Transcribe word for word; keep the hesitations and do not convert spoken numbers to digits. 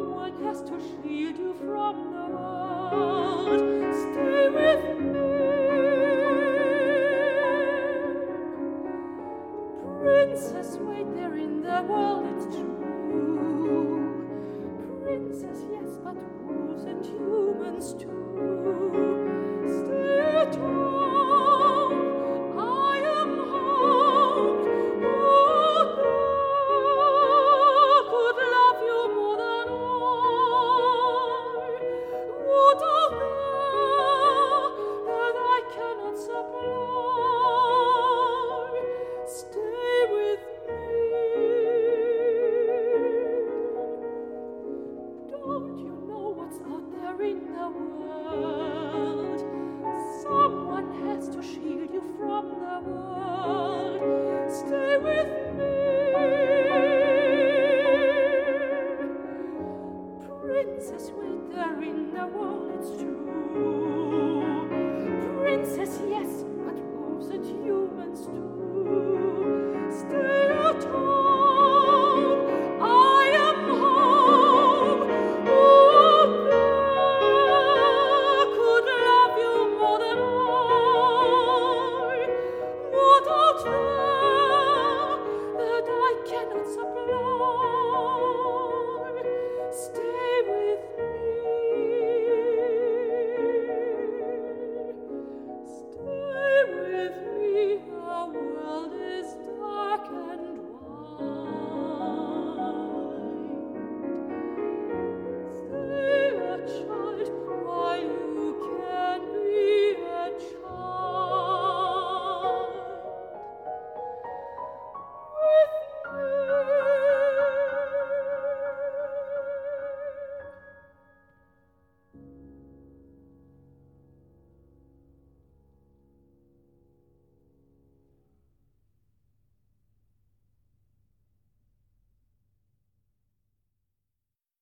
Someone has to shield you from the world. Stay with me. Princess, wait there in the world, it's true. Princess, yes, but wolves and humans too. Stay at home, I am home. Oh, there could love you more than I. What are there that I cannot supply? Stay with me. Don't you know what's out there in the world? Someone has to shield you from the world. Stay with me. Princess, wait there in the world, it's true. Princess, yes, but wolves and humans too. Stay at home, I am home. Oh, there could love you more than I. What out there that I cannot supply? Stay